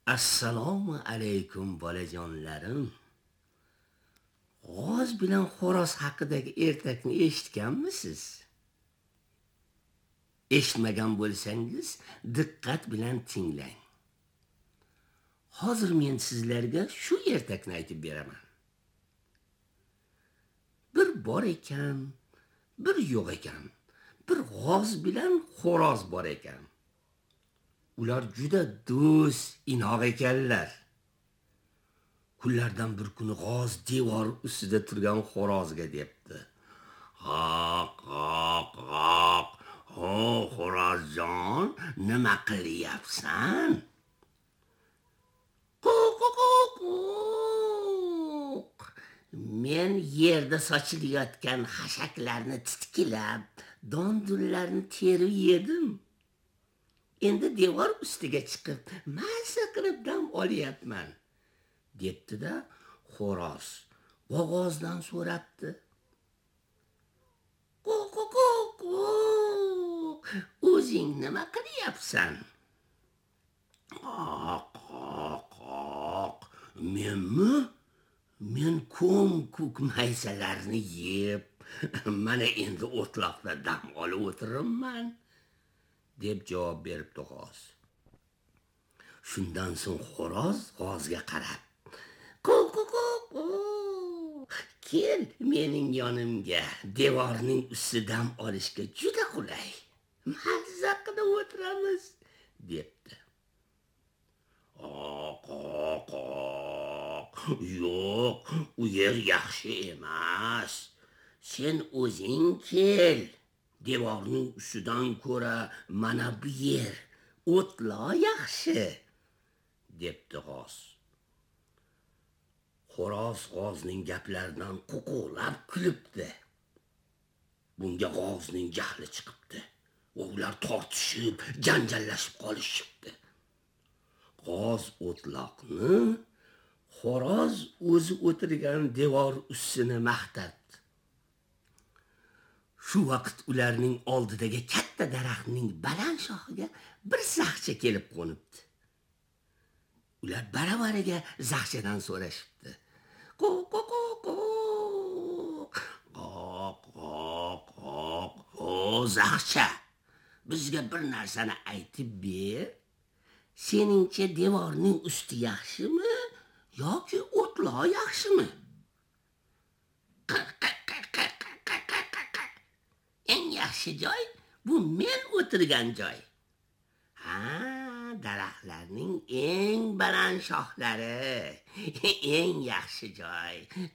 Assalomu alaykum bolajonlarim. G'oz bilan xo'roz haqidagi ertakni eshitganmisiz? Eshitmagan bo'lsangiz, diqqat bilan tinglang. Hozir men sizlarga shu ertakni aytib beraman. Bir bor ekan, bir yo'q ekan. Bir g'oz bilan xo'roz bor ekan. Ular juda do'st, inoq ekanlar. Kunlardan bir kuni g'oz devor ustida turgan xo'rozga debdi: "Qoq, qoq, qoq. Ho, xo'rozjon, nima qilyapsan?" "Qoq, qoq, qoq. Men yerda sochilayotgan xashaklarni titkilab, dondullarni terib yedim. Endi devor ustiga chiqib, mazza qilib dam olyapman," debdi-da, xo'roz g'ozdan so'rabdi: "Qoq, qoq, qoq. O'zing nima qilyapsan?" "Qoq, qoq, qoq. Menmi? Men ko'm-ko'k maysalarni yeb, mana endi o'tloqda dam olib o'tiribman," deb javob beribdi g'oz. Shundan so'ng xo'roz g'ozga qarab: "Qoq, qoq, qoq. Kel mening yonimga. Devorning ustidan olishga juda qulay. Mazza qilib o'tiramiz," debdi. "Qoq, qoq, qoq. Yo'q, u yer yaxshi emas. Sen o'zing kel. Devorning ustidan ko'ra mana bu yer o'tloq yaxshi," debdi g'oz. Xo'roz g'ozning gaplaridan qo'qo'lab kulibdi. Bunga g'ozning jahli chiqibdi. Ular tortishib, janjallashib qolishibdi. G'oz o'tloqni, xo'roz o'zi o'tirgan devor ustini maqtadi. Shu vaqt ularning oldidagi katta daraxtning baland shoxiga bir zag'cha kelib qo'nibdi. Ular baravariga zag'chadan so'rashibdi: "Qoq, qoq, qoq. Qoq, qoq, qoq. O, zag'cha, bizga bir narsani aytib ber. Seningcha devorning usti yaxshimi yoki o'tloq yaxshimi?" "Eng yaxshi joy bu men o'tirgan joy. Ha, daraxtlarning eng baland shoxlari. Eng yaxshi joy.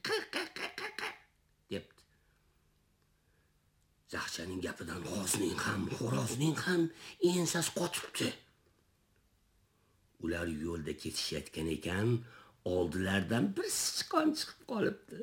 Debdi. Zag'chaning gapidan g'ozning ham, xo'rozning ham ensasi qotibdi. Ular yo'lda ketishayotgan ekan, oldilaridan bir sichqon chiqib qolibdi.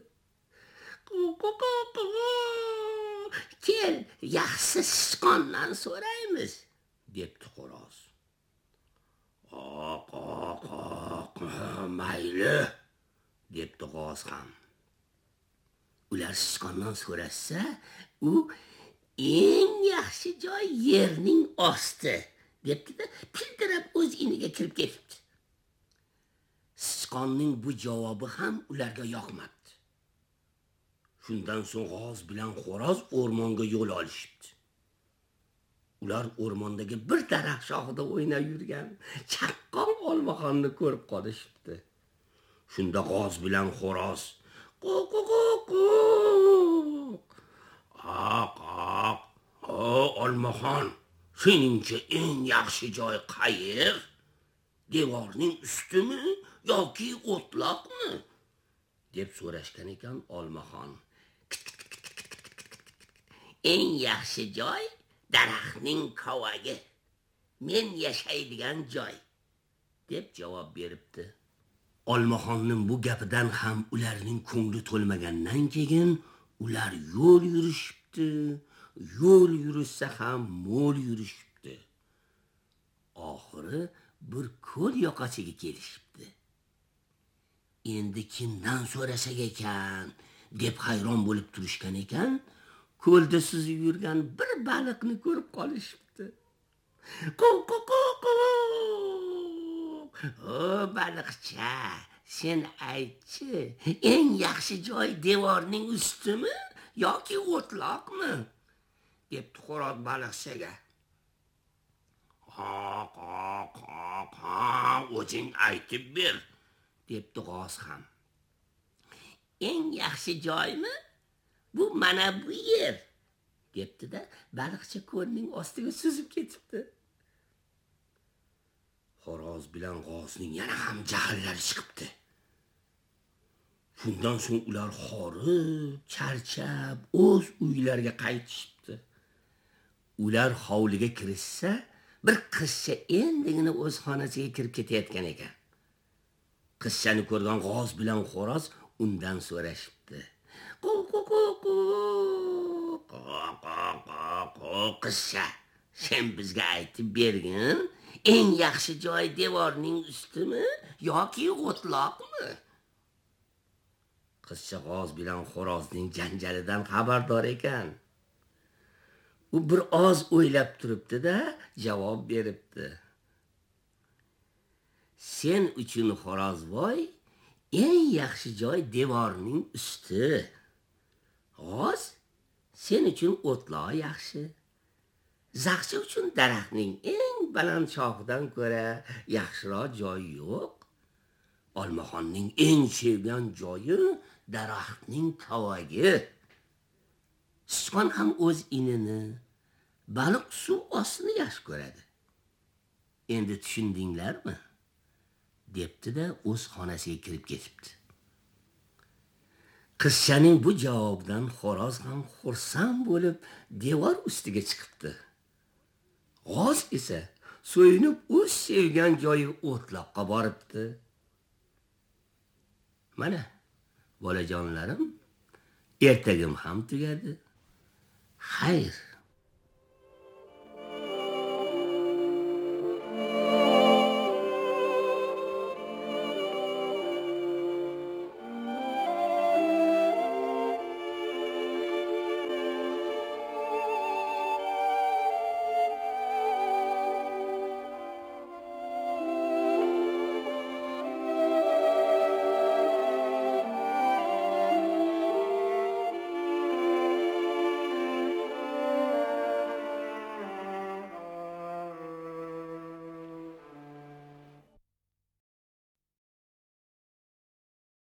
"Kel, yaxshi sichqondan so'raymiz," debdi xo'roz. "Qoq, qoq, qoq. Mayli," debdi g'oz ham. Ular sichqondan so'rashsa, u eng yaxshi joy yerning osti, debdi-da, pildirab o'z iniga kirib ketibdi. Sichqonning bu javobi ham ularga yoqmadi. Shundan so'ng g'oz bilan xo'roz o'rmonga yo'l olishibdi. Ular o'rmondagi bir daraxt shoxida o'ynab yurgan chaqqon olmaxonni ko'rib qolishibdi. Shunda g'oz bilan xo'roz: "Qoq, qoq, qoq. Qoq, qoq. O, olmaxon, seningcha eng yaxshi joy qayer? Devorning ustimi yoki o'tloqmi?" deb so'rashgan ekan olmaxon. "Eng yaxshi joy daraxtning qovagi. Men yashaydigan joy," deb javob beribdi. Olmaxonning bu gapidan ham ularning ko'ngli to'lmagandan keyin ular yo'l yurishibdi. Yo'l yurishsa ham mo'l yurishibdi. Oxiri bir ko'l yoqasiga kelishibdi. Endi kimdan so'rasak ekan deb hayron bo'lib turishgan ekan, ko'lda suzib yurgan bir baliqni ko'rib qolishibdi. "Qoq, qoq, qoq. O baliqcha, sen aytchi, eng yaxshi joy devorning ustimi yoki o'tloqmi? Debdi xo'roz baliqchaga. Ha, o'zing aytib ber, debdi g'oz ham. Eng yaxshi joymi? Bu mana bu yer, debdi-da, baliqcha ko'lning ostiga suzib ketibdi. Xo'roz bilan g'ozning yana ham jahllari chiqibdi. Shundan so'ng ular horib, charchab, o'z uylariga qaytishibdi. Ular hovliga kirishsa, bir qizcha endigina o'z xonasiga kirib ketayotgan ekan. Qizchani ko'rgan g'oz bilan xo'roz undan so'rashibdi. Qizcha, sen bizga aytib bergin, eng yaxshi joy devorning ustimi yoki o'tloqmi? Qizcha g'oz bilan xo'rozning janjalidan xabardor ekan. U bir oz o'ylab turibdi-da, javob beribdi. Sen uchun xo'rozvoy, eng yaxshi joy devorning usti. G'oz, sen uchun o'tloq yaxshi. Zag'cha uchun daraxtning eng baland shoxidan ko'ra yaxshiroq joy yo'q. Olmaxonning eng sevgan joyi daraxtning kavagi. Sichqon ham o'z inini, baliq suv ostini yaxshi ko'radi. Endi tushundinglarmi? Debdi-da, o'z xonasiga kirib ketibdi. Qizchaning bu javobidan xo'roz ham xursand bo'lib devor ustiga chiqibdi. G'oz esa so'yinib o'z sevgan joyi o'tloqqa boribdi. Mana, bolajonlarim, ertagim ham tugadi. Xayr.